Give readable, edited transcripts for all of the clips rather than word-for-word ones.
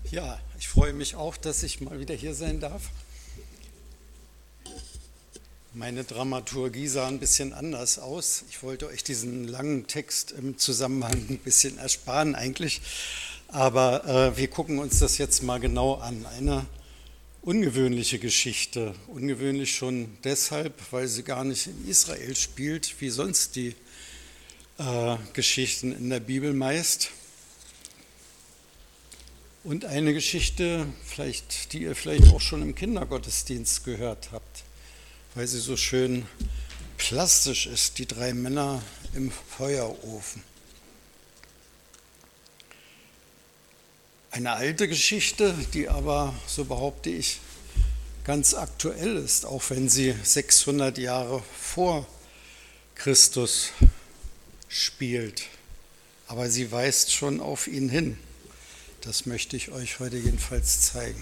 Ja, ich freue mich auch, dass ich mal wieder hier sein darf. Meine Dramaturgie sah ein bisschen anders aus. Ich wollte euch diesen langen Text im Zusammenhang ein bisschen ersparen eigentlich. Aber wir gucken uns das jetzt mal genau an. Eine ungewöhnliche Geschichte. Ungewöhnlich schon deshalb, weil sie gar nicht in Israel spielt, wie sonst die Geschichten in der Bibel meist. Und eine Geschichte, die ihr vielleicht auch schon im Kindergottesdienst gehört habt, weil sie so schön plastisch ist, die 3 Männer im Feuerofen. Eine alte Geschichte, die aber, so behaupte ich, ganz aktuell ist, auch wenn sie 600 Jahre vor Christus spielt. Aber sie weist schon auf ihn hin. Das möchte ich euch heute jedenfalls zeigen.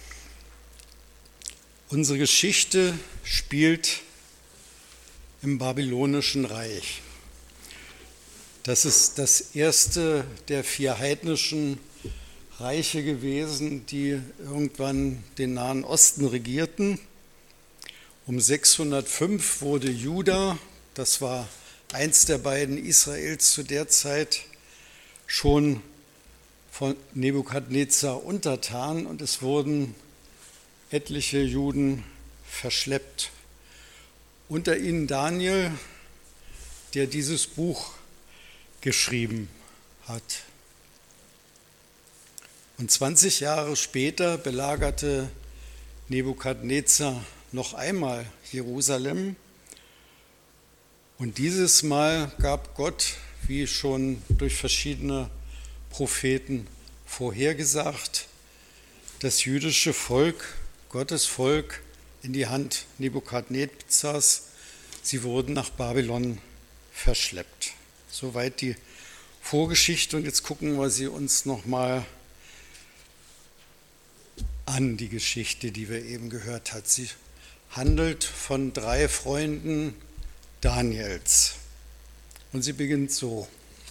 Unsere Geschichte spielt im Babylonischen Reich. Das ist das erste der 4 heidnischen Reiche gewesen, die irgendwann den Nahen Osten regierten. Um 605 wurde Juda, das war eins der beiden Israels zu der Zeit, schon von Nebukadnezar untertan und es wurden etliche Juden verschleppt. Unter ihnen Daniel, der dieses Buch geschrieben hat. Und 20 Jahre später belagerte Nebukadnezar noch einmal Jerusalem. Und dieses Mal gab Gott, wie schon durch verschiedene Propheten vorhergesagt, das jüdische Volk, Gottes Volk, in die Hand Nebukadnezars. Sie wurden nach Babylon verschleppt. Soweit die Vorgeschichte. Und jetzt gucken wir sie uns nochmal an, die Geschichte, die wir eben gehört haben. Sie handelt von 3 Freunden Daniels. Und sie beginnt so.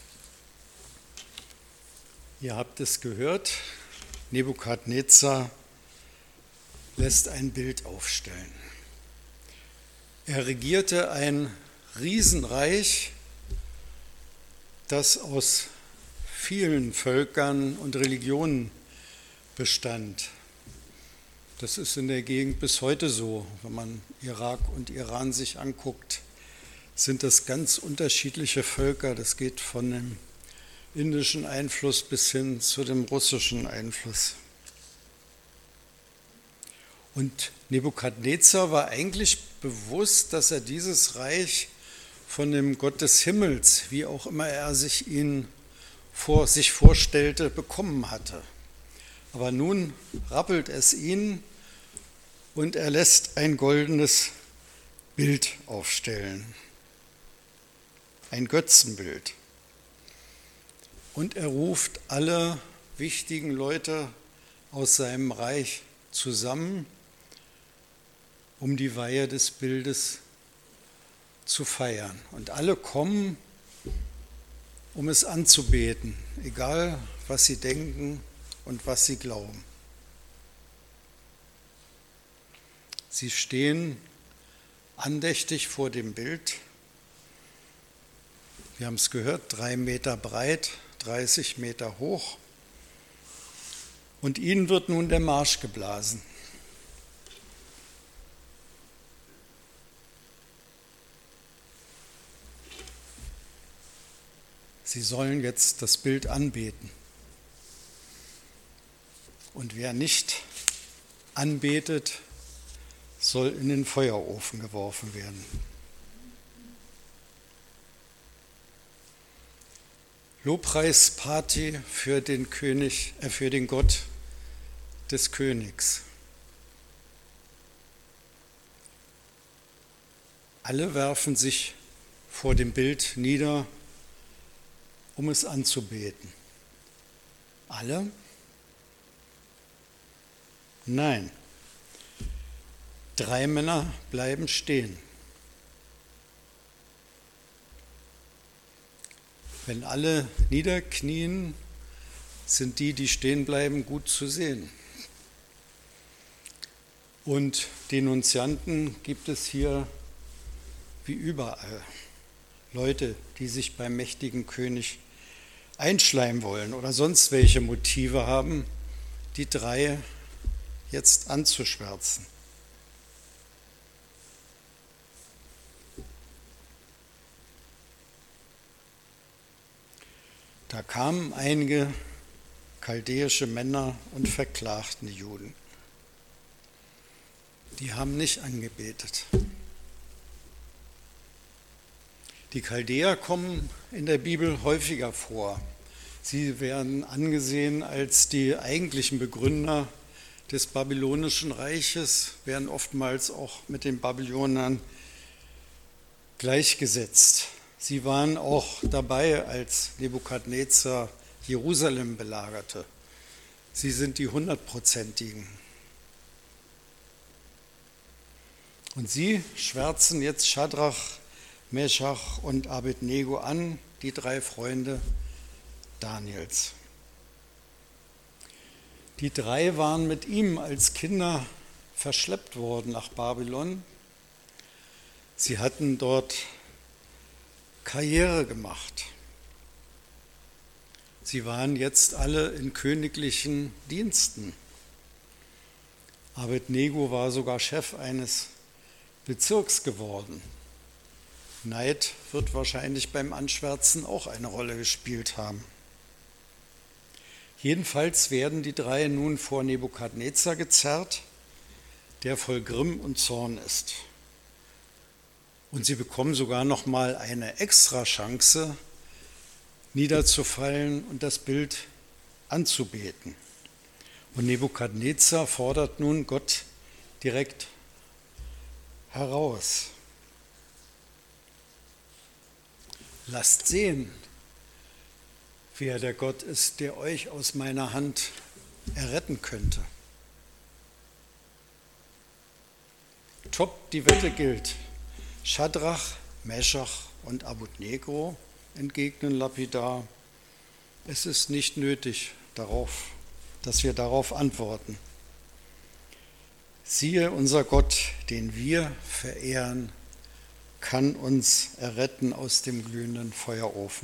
Ihr habt es gehört, Nebukadnezar lässt ein Bild aufstellen. Er regierte ein Riesenreich, das aus vielen Völkern und Religionen bestand. Das ist in der Gegend bis heute so. Wenn man Irak und Iran sich anguckt, sind das ganz unterschiedliche Völker. Das geht von dem indischen Einfluss bis hin zu dem russischen Einfluss. Und Nebukadnezar war eigentlich bewusst, dass er dieses Reich von dem Gott des Himmels, wie auch immer er sich vorstellte, bekommen hatte. Aber nun rappelt es ihn und er lässt ein goldenes Bild aufstellen, ein Götzenbild. Und er ruft alle wichtigen Leute aus seinem Reich zusammen, um die Weihe des Bildes zu feiern. Und alle kommen, um es anzubeten, egal was sie denken und was sie glauben. Sie stehen andächtig vor dem Bild. Wir haben es gehört, 3 Meter breit, 30 Meter hoch. Und ihnen wird nun der Marsch geblasen. Sie sollen jetzt das Bild anbeten. Und wer nicht anbetet, soll in den Feuerofen geworfen werden. Lobpreisparty für den König, für den Gott des Königs. Alle werfen sich vor dem Bild nieder, um es anzubeten. Alle? Nein. 3 Männer bleiben stehen. Wenn alle niederknien, sind die, die stehen bleiben, gut zu sehen. Und Denunzianten gibt es hier wie überall. Leute, die sich beim mächtigen König einschleimen wollen oder sonst welche Motive haben, die drei jetzt anzuschwärzen. Da kamen einige chaldäische Männer und verklagten die Juden. Die haben nicht angebetet. Die Chaldäer kommen in der Bibel häufiger vor. Sie werden angesehen als die eigentlichen Begründer des Babylonischen Reiches, werden oftmals auch mit den Babylonern gleichgesetzt. Sie waren auch dabei, als Nebukadnezar Jerusalem belagerte. Sie sind die 100-prozentigen. Und sie schwärzen jetzt Schadrach, Meschach und Abednego an, die drei Freunde Daniels. Die drei waren mit ihm als Kinder verschleppt worden nach Babylon. Sie hatten dort Karriere gemacht. Sie waren jetzt alle in königlichen Diensten. Abednego war sogar Chef eines Bezirks geworden. Neid wird wahrscheinlich beim Anschwärzen auch eine Rolle gespielt haben. Jedenfalls werden die drei nun vor Nebukadnezar gezerrt, der voll Grimm und Zorn ist. Und sie bekommen sogar noch mal eine extra Chance, niederzufallen und das Bild anzubeten. Und Nebukadnezar fordert nun Gott direkt heraus. Lasst sehen, wer der Gott ist, der euch aus meiner Hand erretten könnte. Top, die Wette gilt. Schadrach, Meschach und Abednego entgegnen lapidar: Es ist nicht nötig, dass wir darauf antworten. Siehe, unser Gott, den wir verehren, kann uns erretten aus dem glühenden Feuerofen.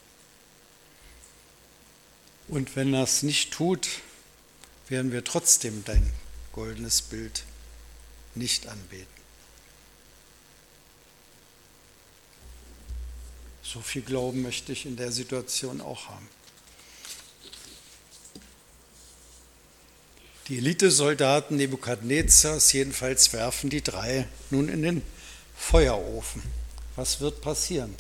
Und wenn er es nicht tut, werden wir trotzdem dein goldenes Bild nicht anbeten. So viel Glauben möchte ich in der Situation auch haben. Die Elitesoldaten Nebukadnezars jedenfalls werfen die drei nun in den Feuerofen. Was wird passieren?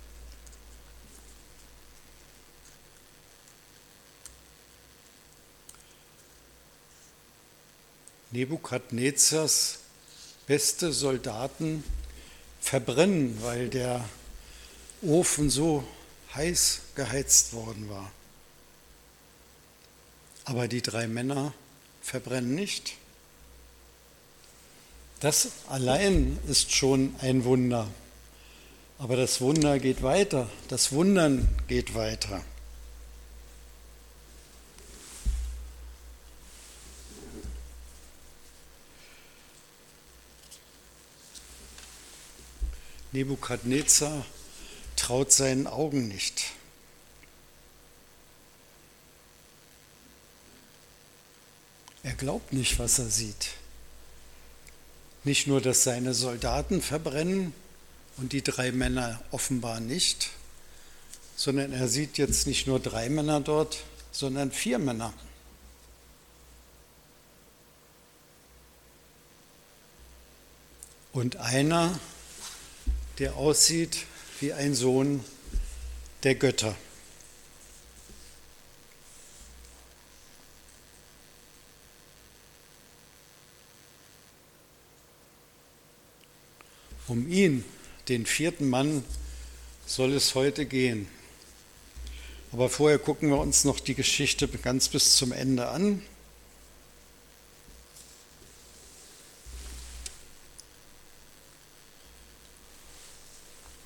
Nebukadnezars beste Soldaten verbrennen, weil der Ofen so heiß geheizt worden war. Aber die drei Männer verbrennen nicht. Das allein ist schon ein Wunder. Aber das Wunder geht weiter, das Wundern geht weiter. Nebukadnezar traut seinen Augen nicht. Er glaubt nicht, was er sieht. Nicht nur, dass seine Soldaten verbrennen und die drei Männer offenbar nicht, sondern er sieht jetzt nicht nur drei Männer dort, sondern 4 Männer. Und einer, der aussieht wie ein Sohn der Götter. Um ihn, den 4. Mann, soll es heute gehen. Aber vorher gucken wir uns noch die Geschichte ganz bis zum Ende an.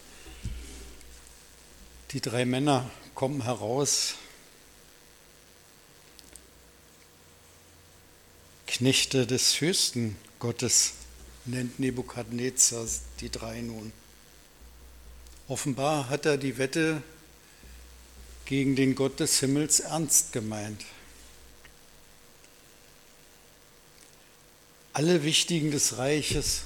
Die 3 Männer kommen heraus Knechte des höchsten Gottes, nennt Nebukadnezar die drei nun. Offenbar hat er die Wette gegen den Gott des Himmels ernst gemeint. Alle Wichtigen des Reiches,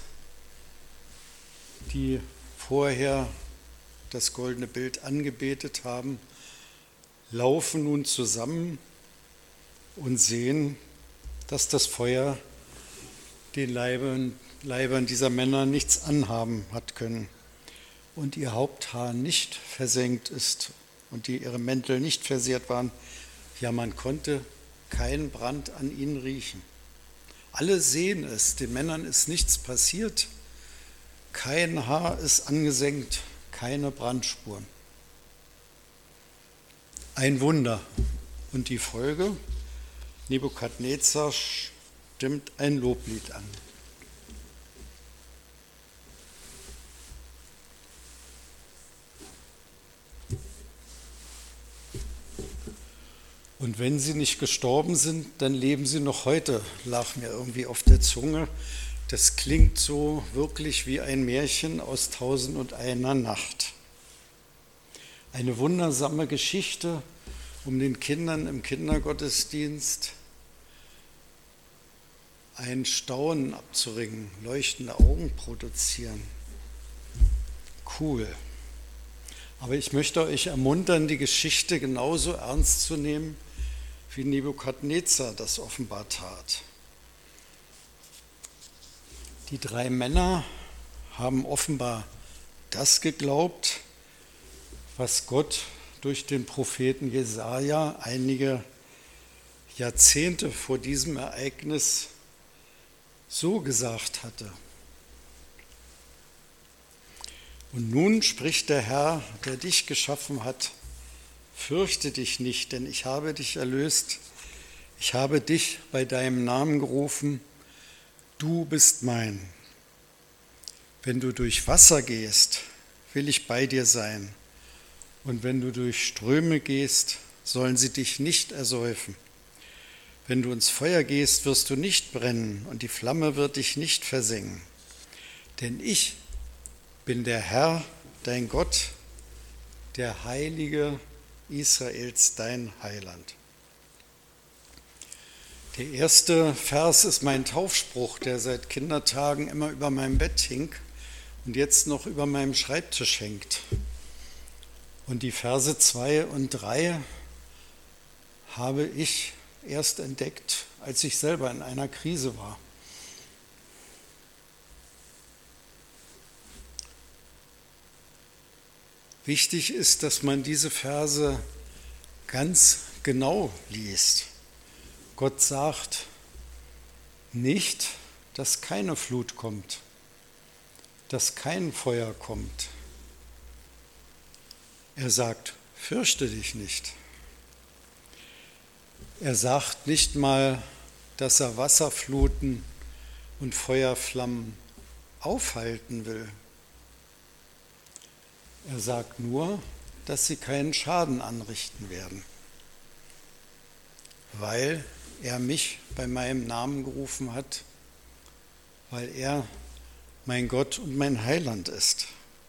die vorher das goldene Bild angebetet haben, laufen nun zusammen und sehen, dass das Feuer den Leibern dieser Männer nichts anhaben hat können und ihr Haupthaar nicht versengt ist und ihre Mäntel nicht versehrt waren. Ja, man konnte keinen Brand an ihnen riechen. Alle sehen es, den Männern ist nichts passiert, kein Haar ist angesenkt, keine Brandspuren. Ein Wunder. Und die Folge? Nebukadnezar stimmt ein Loblied an. Und wenn sie nicht gestorben sind, dann leben sie noch heute, lag mir irgendwie auf der Zunge. Das klingt so wirklich wie ein Märchen aus 1001 Nacht. Eine wundersame Geschichte, um den Kindern im Kindergottesdienst ein Staunen abzuringen, leuchtende Augen produzieren. Cool. Aber ich möchte euch ermuntern, die Geschichte genauso ernst zu nehmen, wie Nebukadnezar das offenbar tat. Die drei Männer haben offenbar das geglaubt, was Gott durch den Propheten Jesaja einige Jahrzehnte vor diesem Ereignis so gesagt hatte. Und nun spricht der Herr, der dich geschaffen hat: Fürchte dich nicht, denn ich habe dich erlöst. Ich habe dich bei deinem Namen gerufen. Du bist mein. Wenn du durch Wasser gehst, will ich bei dir sein. Und wenn du durch Ströme gehst, sollen sie dich nicht ersäufen. Wenn du ins Feuer gehst, wirst du nicht brennen und die Flamme wird dich nicht versengen. Denn ich bin der Herr, dein Gott, der Heilige Israels, dein Heiland. Der erste Vers ist mein Taufspruch, der seit Kindertagen immer über meinem Bett hing und jetzt noch über meinem Schreibtisch hängt. Und die Verse 2 und 3 habe ich erst entdeckt, als ich selber in einer Krise war. Wichtig ist, dass man diese Verse ganz genau liest. Gott sagt nicht, dass keine Flut kommt, dass kein Feuer kommt. Er sagt, fürchte dich nicht. Er sagt nicht mal, dass er Wasserfluten und Feuerflammen aufhalten will. Er sagt nur, dass sie keinen Schaden anrichten werden, weil er mich bei meinem Namen gerufen hat, weil er mein Gott und mein Heiland ist.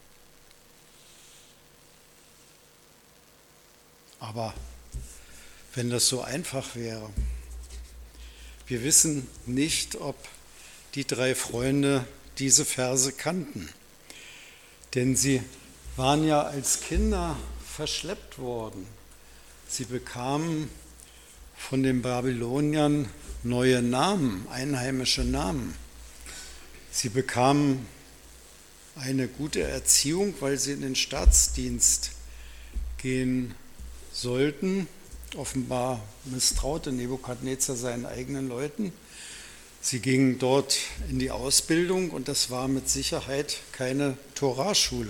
Aber wenn das so einfach wäre, wir wissen nicht, ob die drei Freunde diese Verse kannten, denn sie waren ja als Kinder verschleppt worden. Sie bekamen von den Babyloniern neue Namen, einheimische Namen. Sie bekamen eine gute Erziehung, weil sie in den Staatsdienst gehen sollten. Offenbar misstraute Nebukadnezar seinen eigenen Leuten. Sie gingen dort in die Ausbildung und das war mit Sicherheit keine Toraschule.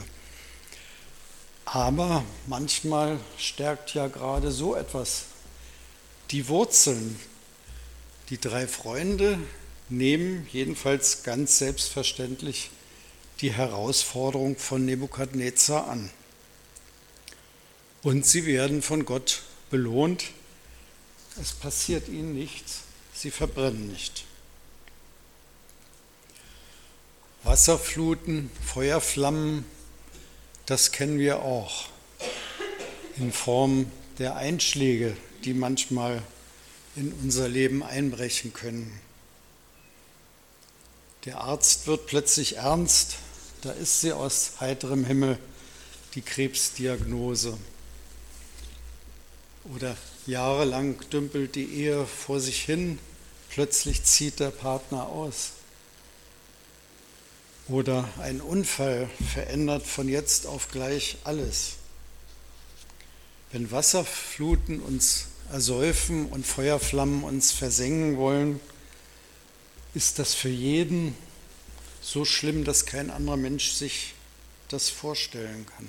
Aber manchmal stärkt ja gerade so etwas die Wurzeln. Die drei Freunde nehmen jedenfalls ganz selbstverständlich die Herausforderung von Nebukadnezar an. Und sie werden von Gott belohnt. Es passiert ihnen nichts, sie verbrennen nicht. Wasserfluten, Feuerflammen, das kennen wir auch in Form der Einschläge, die manchmal in unser Leben einbrechen können. Der Arzt wird plötzlich ernst, da ist sie aus heiterem Himmel, die Krebsdiagnose. Oder jahrelang dümpelt die Ehe vor sich hin, plötzlich zieht der Partner aus. Oder ein Unfall verändert von jetzt auf gleich alles. Wenn Wasserfluten uns ersäufen und Feuerflammen uns versengen wollen, ist das für jeden so schlimm, dass kein anderer Mensch sich das vorstellen kann.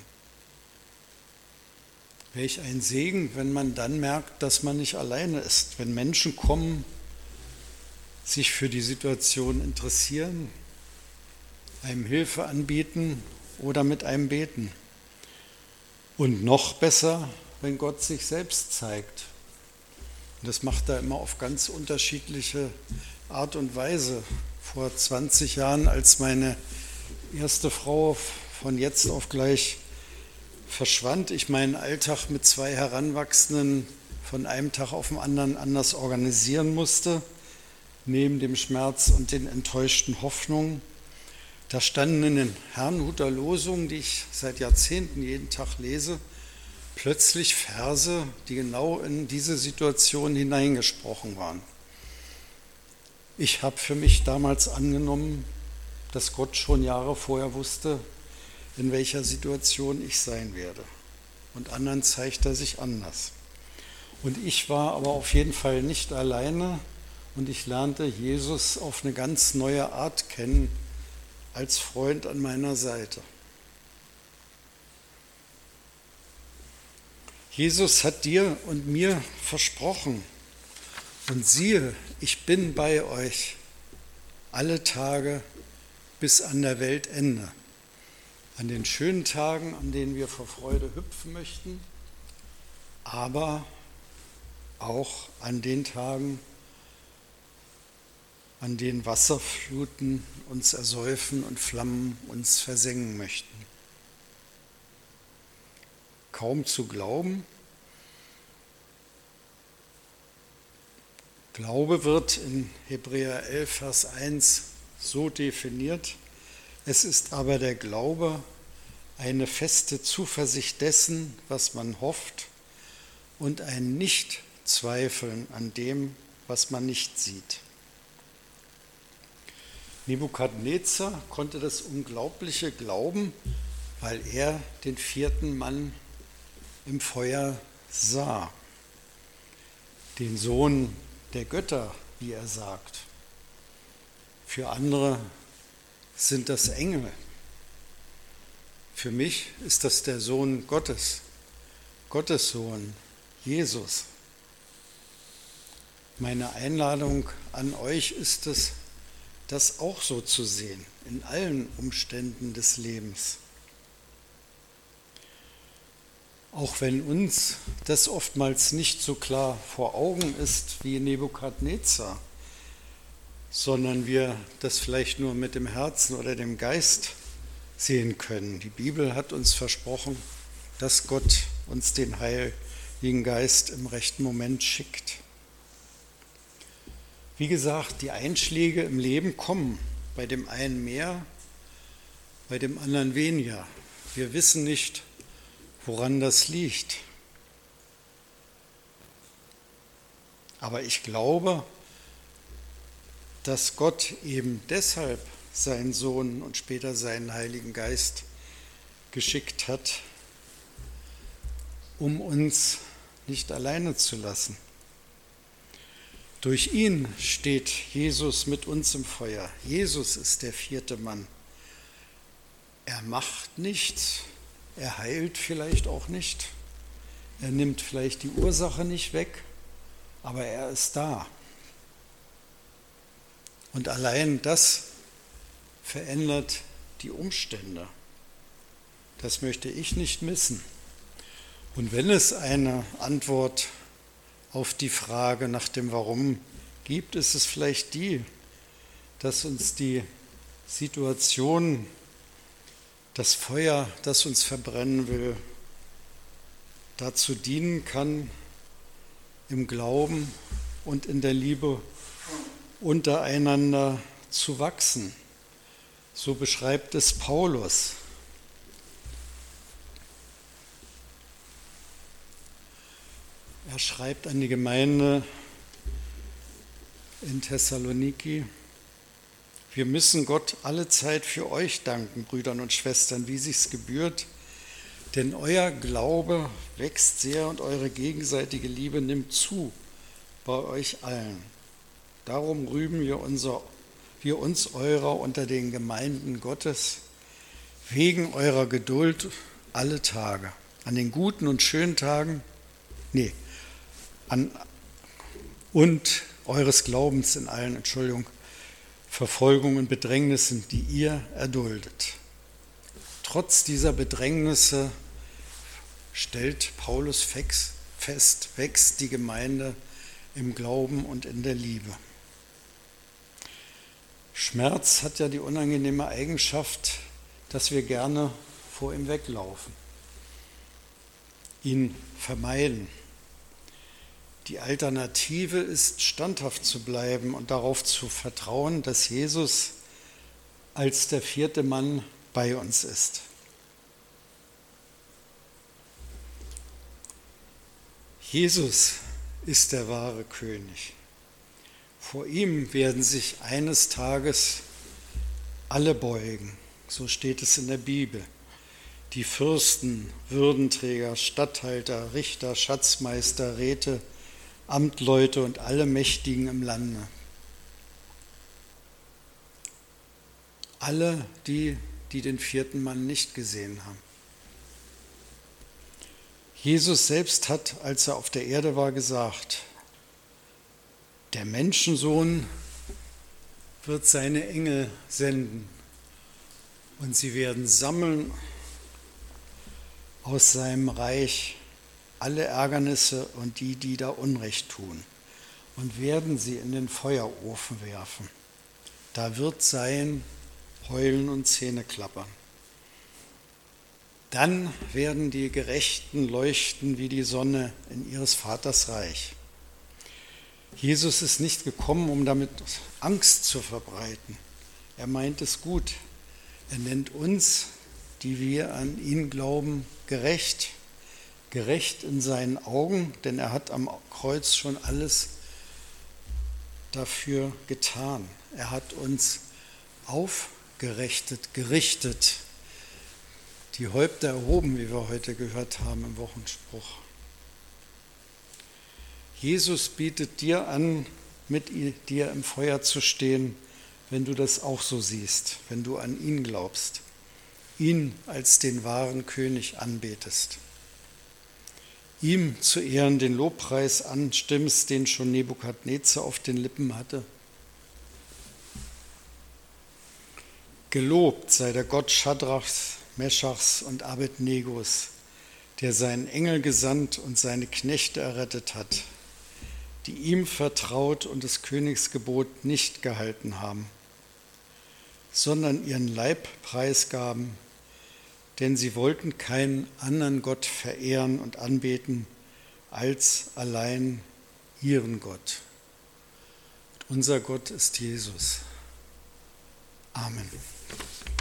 Welch ein Segen, wenn man dann merkt, dass man nicht alleine ist, wenn Menschen kommen, sich für die Situation interessieren, einem Hilfe anbieten oder mit einem beten. Und noch besser, wenn Gott sich selbst zeigt. Und das macht er immer auf ganz unterschiedliche Art und Weise. Vor 20 Jahren, als meine erste Frau von jetzt auf gleich verschwand, ich meinen Alltag mit 2 Heranwachsenden von einem Tag auf den anderen anders organisieren musste, neben dem Schmerz und den enttäuschten Hoffnungen. Da standen in den Herrnhuter Losungen, die ich seit Jahrzehnten jeden Tag lese, plötzlich Verse, die genau in diese Situation hineingesprochen waren. Ich habe für mich damals angenommen, dass Gott schon Jahre vorher wusste, in welcher Situation ich sein werde. Und anderen zeigt er sich anders. Und ich war aber auf jeden Fall nicht alleine und ich lernte Jesus auf eine ganz neue Art kennen, als Freund an meiner Seite. Jesus hat dir und mir versprochen, und siehe, ich bin bei euch alle Tage bis an der Weltende. An den schönen Tagen, an denen wir vor Freude hüpfen möchten, aber auch an den Tagen, an denen Wasserfluten uns ersäufen und Flammen uns versengen möchten. Kaum zu glauben. Glaube wird in Hebräer 11, Vers 1 so definiert: Es ist aber der Glaube eine feste Zuversicht dessen, was man hofft, und ein Nichtzweifeln an dem, was man nicht sieht. Nebukadnezar konnte das Unglaubliche glauben, weil er den 4. Mann im Feuer sah, den Sohn der Götter, wie er sagt. Für andere sind das Engel. Für mich ist das der Sohn Gottes, Gottes Sohn, Jesus. Meine Einladung an euch ist es, das auch so zu sehen, in allen Umständen des Lebens. Auch wenn uns das oftmals nicht so klar vor Augen ist wie Nebukadnezar, sondern wir das vielleicht nur mit dem Herzen oder dem Geist sehen können. Die Bibel hat uns versprochen, dass Gott uns den Heiligen Geist im rechten Moment schickt. Wie gesagt, die Einschläge im Leben kommen, bei dem einen mehr, bei dem anderen weniger. Wir wissen nicht, woran das liegt. Aber ich glaube, dass Gott eben deshalb seinen Sohn und später seinen Heiligen Geist geschickt hat, um uns nicht alleine zu lassen. Durch ihn steht Jesus mit uns im Feuer. Jesus ist der 4. Mann. Er macht nichts, er heilt vielleicht auch nicht, er nimmt vielleicht die Ursache nicht weg, aber er ist da. Und allein das verändert die Umstände. Das möchte ich nicht missen. Und wenn es eine Antwort auf die Frage nach dem Warum gibt, ist es vielleicht die, dass uns die Situationen, das Feuer, das uns verbrennen will, dazu dienen kann, im Glauben und in der Liebe untereinander zu wachsen. So beschreibt es Paulus. Er schreibt an die Gemeinde in Thessaloniki: Wir müssen Gott alle Zeit für euch danken, Brüdern und Schwestern, wie sich's gebührt, denn euer Glaube wächst sehr und eure gegenseitige Liebe nimmt zu bei euch allen. Darum rühmen wir uns eurer unter den Gemeinden Gottes wegen eurer Geduld alle Tage. An den guten und schönen Tagen, und eures Glaubens in allen, Verfolgungen und Bedrängnissen, die ihr erduldet. Trotz dieser Bedrängnisse stellt Paulus fest, wächst die Gemeinde im Glauben und in der Liebe. Schmerz hat ja die unangenehme Eigenschaft, dass wir gerne vor ihm weglaufen, ihn vermeiden. Die Alternative ist, standhaft zu bleiben und darauf zu vertrauen, dass Jesus als der 4. Mann bei uns ist. Jesus ist der wahre König. Vor ihm werden sich eines Tages alle beugen, so steht es in der Bibel. Die Fürsten, Würdenträger, Statthalter, Richter, Schatzmeister, Räte, Amtleute und alle Mächtigen im Lande. Alle die den 4. Mann nicht gesehen haben. Jesus selbst hat, als er auf der Erde war, gesagt: Der Menschensohn wird seine Engel senden und sie werden sammeln aus seinem Reich alle Ärgernisse und die da Unrecht tun, und werden sie in den Feuerofen werfen. Da wird sein Heulen und Zähneklappern. Dann werden die Gerechten leuchten wie die Sonne in ihres Vaters Reich. Jesus ist nicht gekommen, um damit Angst zu verbreiten. Er meint es gut. Er nennt uns, die wir an ihn glauben, gerecht in seinen Augen, denn er hat am Kreuz schon alles dafür getan. Er hat uns gerichtet, die Häupter erhoben, wie wir heute gehört haben im Wochenspruch. Jesus bietet dir an, mit dir im Feuer zu stehen, wenn du das auch so siehst, wenn du an ihn glaubst, ihn als den wahren König anbetest. Ihm zu Ehren den Lobpreis anstimmst, den schon Nebukadnezar auf den Lippen hatte. Gelobt sei der Gott Schadrachs, Meschachs und Abednegos, der seinen Engel gesandt und seine Knechte errettet hat, die ihm vertraut und des Königs Gebot nicht gehalten haben, sondern ihren Leib preisgaben, denn sie wollten keinen anderen Gott verehren und anbeten als allein ihren Gott. Und unser Gott ist Jesus. Amen.